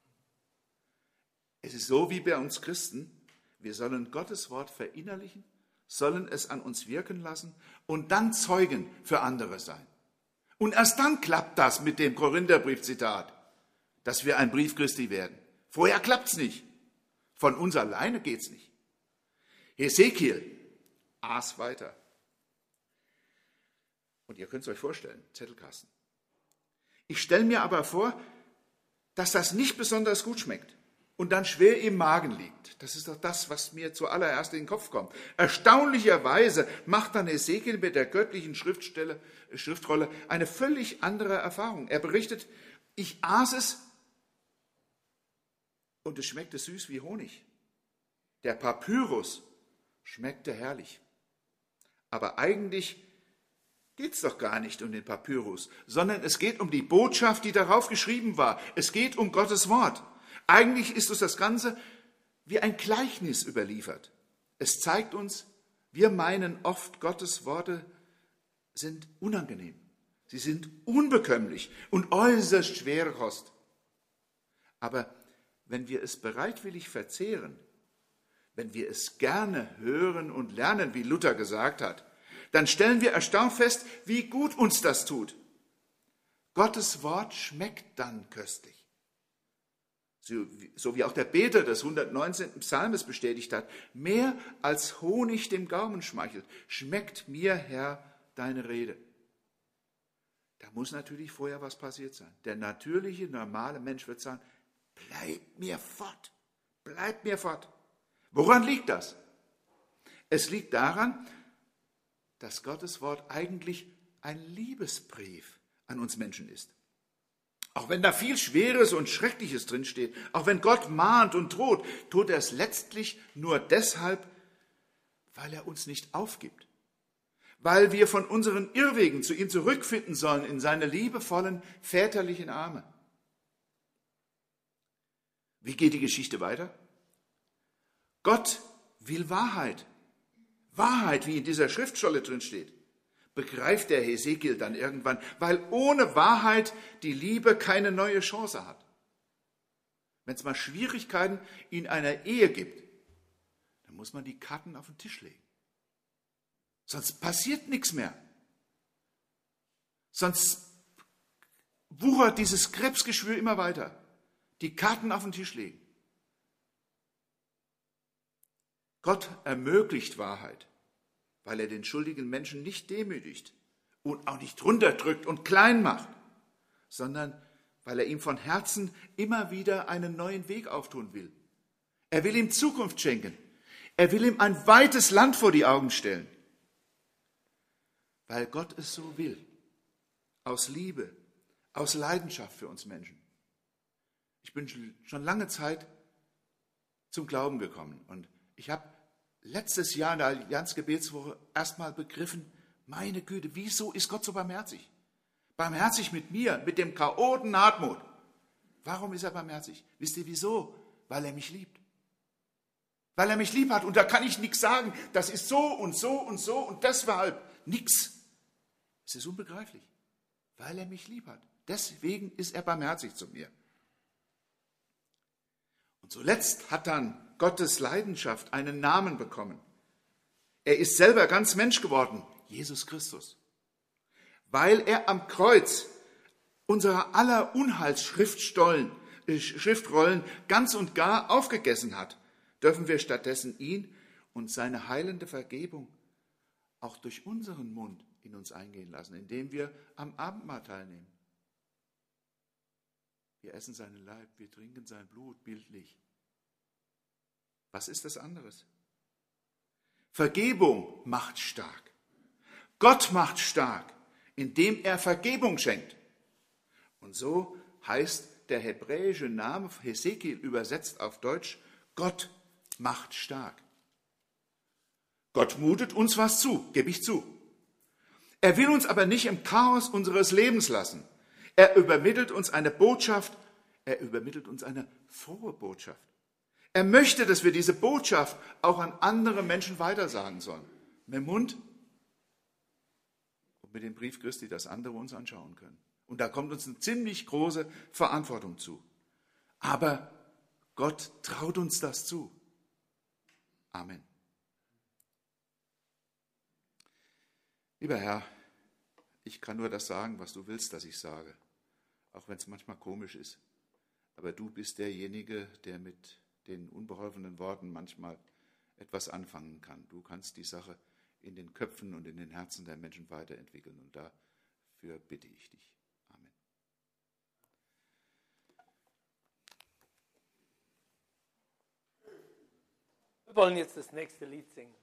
Es ist so wie bei uns Christen, wir sollen Gottes Wort verinnerlichen, sollen es an uns wirken lassen und dann Zeugen für andere sein. Und erst dann klappt das mit dem Korintherbrief-Zitat, dass wir ein Brief Christi werden. Vorher klappt's nicht. Von uns alleine geht's nicht. Hesekiel aß weiter. Und ihr könnt es euch vorstellen, Zettelkasten. Ich stelle mir aber vor, dass das nicht besonders gut schmeckt und dann schwer im Magen liegt. Das ist doch das, was mir zuallererst in den Kopf kommt. Erstaunlicherweise macht dann Hesekiel mit der göttlichen Schriftstelle, Schriftrolle eine völlig andere Erfahrung. Er berichtet, ich aß es und es schmeckte süß wie Honig. Der Papyrus schmeckte herrlich. Aber eigentlich geht es doch gar nicht um den Papyrus, sondern es geht um die Botschaft, die darauf geschrieben war. Es geht um Gottes Wort. Eigentlich ist uns das Ganze wie ein Gleichnis überliefert. Es zeigt uns, wir meinen oft, Gottes Worte sind unangenehm. Sie sind unbekömmlich und äußerst schwere Kost. Aber wenn wir es bereitwillig verzehren, wenn wir es gerne hören und lernen, wie Luther gesagt hat, dann stellen wir erstaunt fest, wie gut uns das tut. Gottes Wort schmeckt dann köstlich. So wie auch der Beter des hundertneunzehnten Psalmes bestätigt hat, mehr als Honig dem Gaumen schmeichelt, schmeckt mir, Herr, deine Rede. Da muss natürlich vorher was passiert sein. Der natürliche, normale Mensch wird sagen, bleib mir fort, bleib mir fort. Woran liegt das? Es liegt daran, dass Gottes Wort eigentlich ein Liebesbrief an uns Menschen ist. Auch wenn da viel Schweres und Schreckliches drinsteht, auch wenn Gott mahnt und droht, tut er es letztlich nur deshalb, weil er uns nicht aufgibt. Weil wir von unseren Irrwegen zu ihm zurückfinden sollen in seine liebevollen väterlichen Arme. Wie geht die Geschichte weiter? Gott will Wahrheit. Wahrheit, wie in dieser Schriftscholle drin steht. Begreift der Hesekiel dann irgendwann, weil ohne Wahrheit die Liebe keine neue Chance hat. Wenn es mal Schwierigkeiten in einer Ehe gibt, dann muss man die Karten auf den Tisch legen. Sonst passiert nichts mehr. Sonst wuchert dieses Krebsgeschwür immer weiter. Die Karten auf den Tisch legen. Gott ermöglicht Wahrheit, weil er den schuldigen Menschen nicht demütigt und auch nicht runterdrückt und klein macht, sondern weil er ihm von Herzen immer wieder einen neuen Weg auftun will. Er will ihm Zukunft schenken. Er will ihm ein weites Land vor die Augen stellen. Weil Gott es so will. Aus Liebe, aus Leidenschaft für uns Menschen. Ich bin schon lange Zeit zum Glauben gekommen und ich habe letztes Jahr in der Allianz-Gebetswoche erstmal begriffen, meine Güte, wieso ist Gott so barmherzig? Barmherzig mit mir, mit dem Chaoten Hartmut. Warum ist er barmherzig? Wisst ihr wieso? Weil er mich liebt. Weil er mich lieb hat und da kann ich nichts sagen, das ist so und so und so und deshalb nichts. Es ist unbegreiflich, weil er mich lieb hat. Deswegen ist er barmherzig zu mir. Und zuletzt hat dann Gottes Leidenschaft einen Namen bekommen. Er ist selber ganz Mensch geworden, Jesus Christus. Weil er am Kreuz unserer aller Unheilsschriftrollen Schriftrollen ganz und gar aufgegessen hat, dürfen wir stattdessen ihn und seine heilende Vergebung auch durch unseren Mund in uns eingehen lassen, indem wir am Abendmahl teilnehmen. Wir essen seinen Leib, wir trinken sein Blut bildlich. Was ist das anderes? Vergebung macht stark. Gott macht stark, indem er Vergebung schenkt. Und so heißt der hebräische Name Hesekiel übersetzt auf Deutsch, Gott macht stark. Gott mutet uns was zu, gebe ich zu. Er will uns aber nicht im Chaos unseres Lebens lassen. Er übermittelt uns eine Botschaft, er übermittelt uns eine frohe Botschaft. Er möchte, dass wir diese Botschaft auch an andere Menschen weitersagen sollen. Mit dem Mund und mit dem Brief Christi, dass andere uns anschauen können. Und da kommt uns eine ziemlich große Verantwortung zu. Aber Gott traut uns das zu. Amen. Lieber Herr, ich kann nur das sagen, was du willst, dass ich sage, auch wenn es manchmal komisch ist. Aber du bist derjenige, der mit den unbeholfenen Worten manchmal etwas anfangen kann. Du kannst die Sache in den Köpfen und in den Herzen der Menschen weiterentwickeln und dafür bitte ich dich. Amen. Wir wollen jetzt das nächste Lied singen.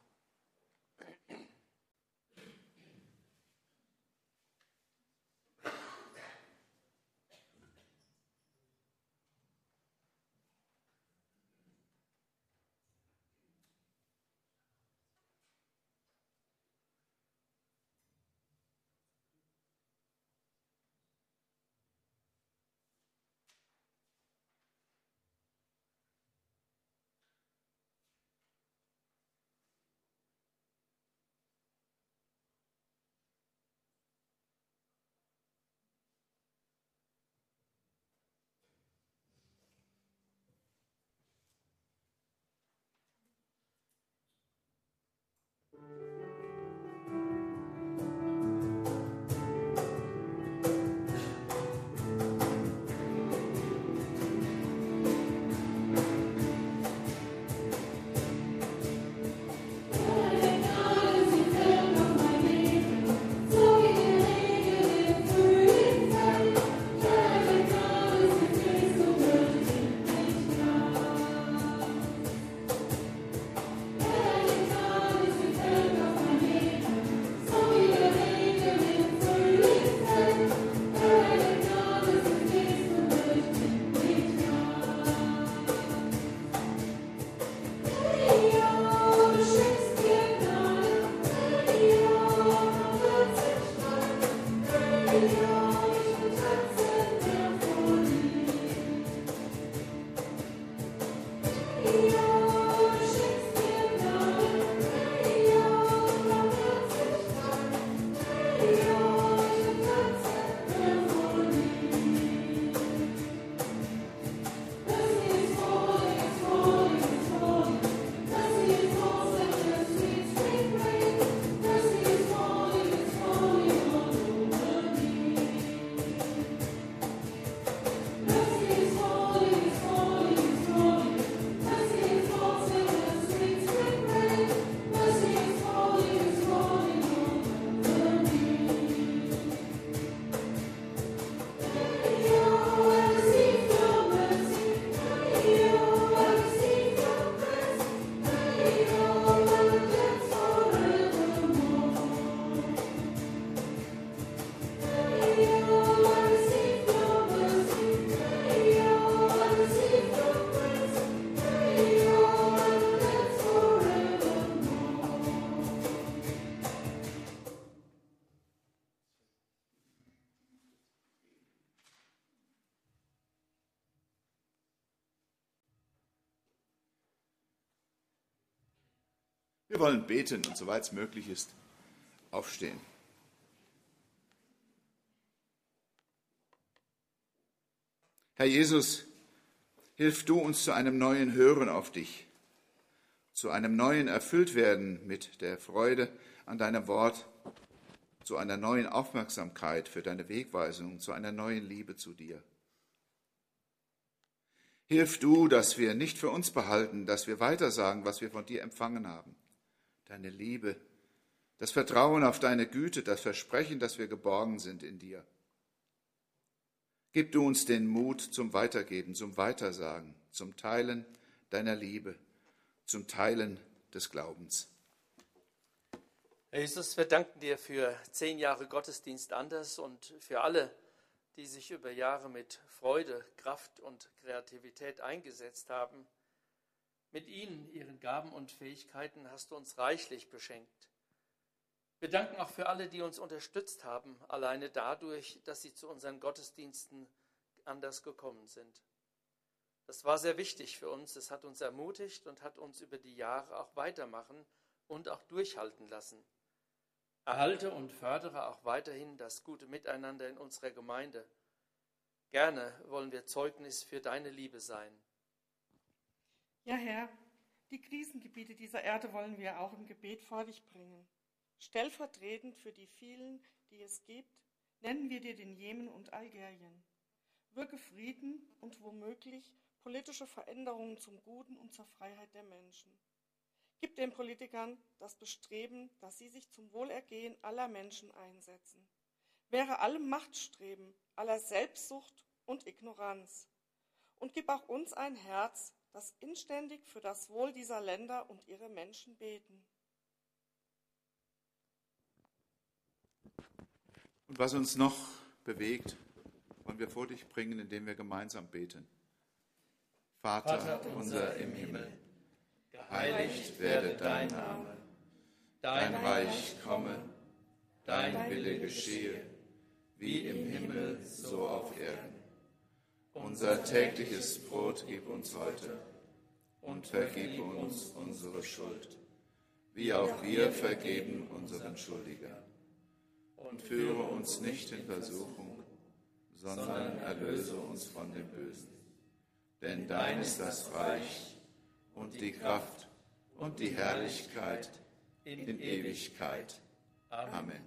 Wir wollen beten und soweit es möglich ist, aufstehen. Herr Jesus, hilf du uns zu einem neuen Hören auf dich, zu einem neuen Erfülltwerden mit der Freude an deinem Wort, zu einer neuen Aufmerksamkeit für deine Wegweisung, zu einer neuen Liebe zu dir. Hilf du, dass wir nicht für uns behalten, dass wir weitersagen, was wir von dir empfangen haben. Deine Liebe, das Vertrauen auf deine Güte, das Versprechen, dass wir geborgen sind in dir. Gib du uns den Mut zum Weitergeben, zum Weitersagen, zum Teilen deiner Liebe, zum Teilen des Glaubens. Herr Jesus, wir danken dir für zehn Jahre Gottesdienst anders und für alle, die sich über Jahre mit Freude, Kraft und Kreativität eingesetzt haben. Mit ihnen, ihren Gaben und Fähigkeiten hast du uns reichlich beschenkt. Wir danken auch für alle, die uns unterstützt haben, alleine dadurch, dass sie zu unseren Gottesdiensten anders gekommen sind. Das war sehr wichtig für uns, es hat uns ermutigt und hat uns über die Jahre auch weitermachen und auch durchhalten lassen. Erhalte und fördere auch weiterhin das gute Miteinander in unserer Gemeinde. Gerne wollen wir Zeugnis für deine Liebe sein. Ja, Herr, die Krisengebiete dieser Erde wollen wir auch im Gebet vor dich bringen. Stellvertretend für die vielen, die es gibt, nennen wir dir den Jemen und Algerien. Wirke Frieden und womöglich politische Veränderungen zum Guten und zur Freiheit der Menschen. Gib den Politikern das Bestreben, dass sie sich zum Wohlergehen aller Menschen einsetzen. Wehre allem Machtstreben, aller Selbstsucht und Ignoranz. Und gib auch uns ein Herz, das inständig für das Wohl dieser Länder und ihre Menschen beten. Und was uns noch bewegt, wollen wir vor dich bringen, indem wir gemeinsam beten. Vater, Vater unser im Himmel, geheiligt werde dein Name, dein Reich komme, dein Wille geschehe, wie im Himmel, so auf Erden. Unser tägliches Brot gib uns heute und vergib uns unsere Schuld, wie auch wir vergeben unseren Schuldigern. Und führe uns nicht in Versuchung, sondern erlöse uns von dem Bösen. Denn dein ist das Reich und die Kraft und die Herrlichkeit in Ewigkeit. Amen.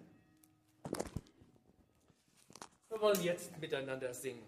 Wir wollen jetzt miteinander singen.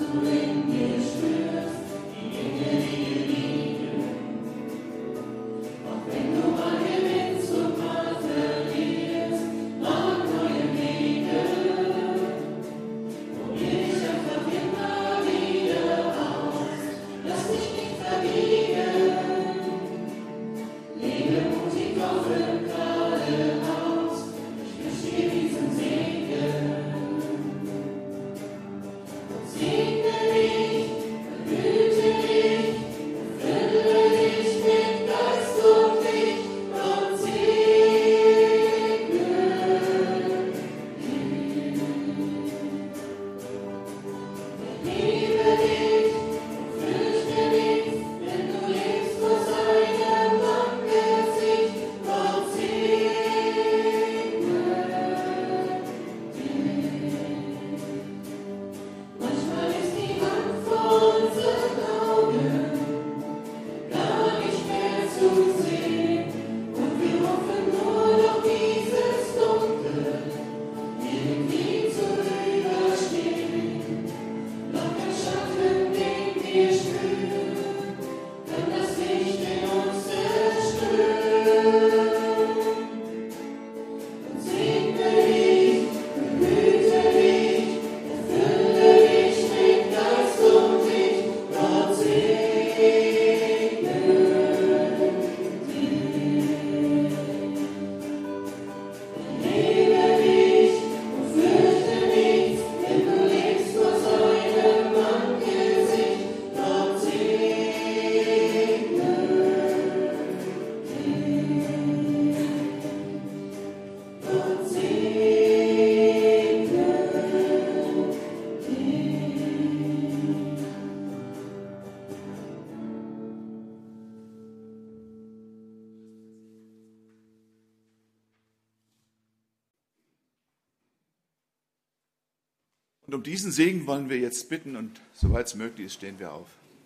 Und um diesen Segen wollen wir jetzt bitten und soweit es möglich ist, stehen wir auf.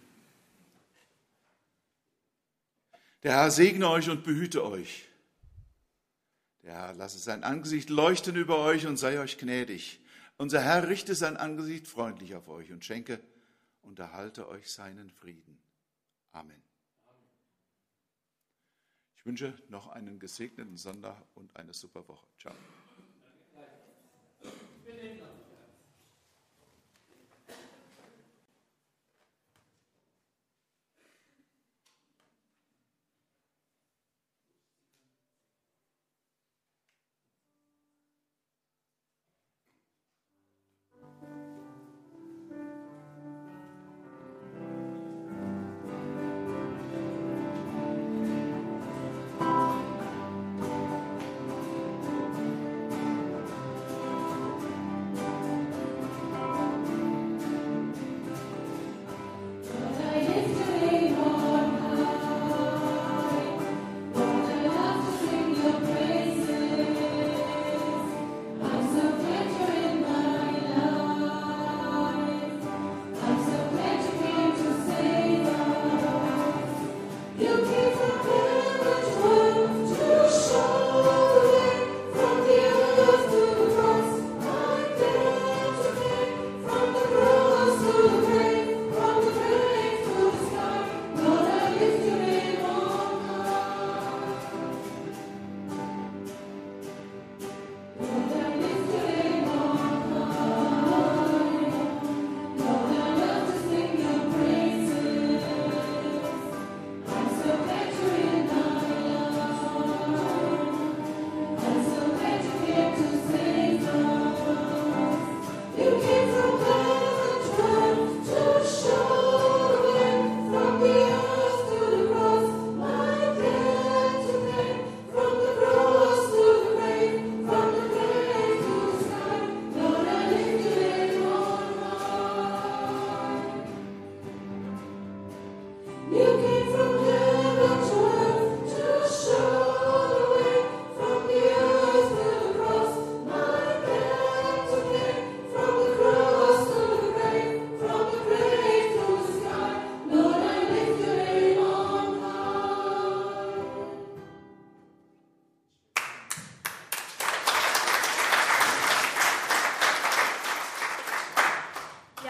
Der Herr segne euch und behüte euch. Der Herr lasse sein Angesicht leuchten über euch und sei euch gnädig. Unser Herr richte sein Angesicht freundlich auf euch und schenke und erhalte euch seinen Frieden. Amen. Ich wünsche noch einen gesegneten Sonntag und eine super Woche. Ciao.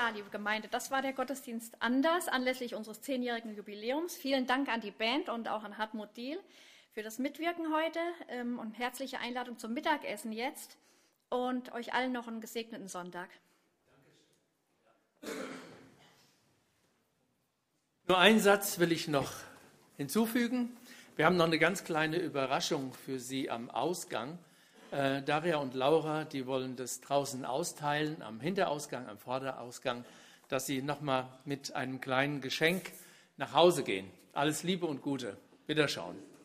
Ja, liebe Gemeinde, das war der Gottesdienst anders, anlässlich unseres zehnjährigen Jubiläums. Vielen Dank an die Band und auch an Hartmut Diehl für das Mitwirken heute ähm, und herzliche Einladung zum Mittagessen jetzt und euch allen noch einen gesegneten Sonntag. Nur einen Satz will ich noch hinzufügen. Wir haben noch eine ganz kleine Überraschung für Sie am Ausgang. Äh, Daria und Laura, die wollen das draußen austeilen, am Hinterausgang, am Vorderausgang, dass Sie nochmal mit einem kleinen Geschenk nach Hause gehen. Alles Liebe und Gute. Wiederschauen.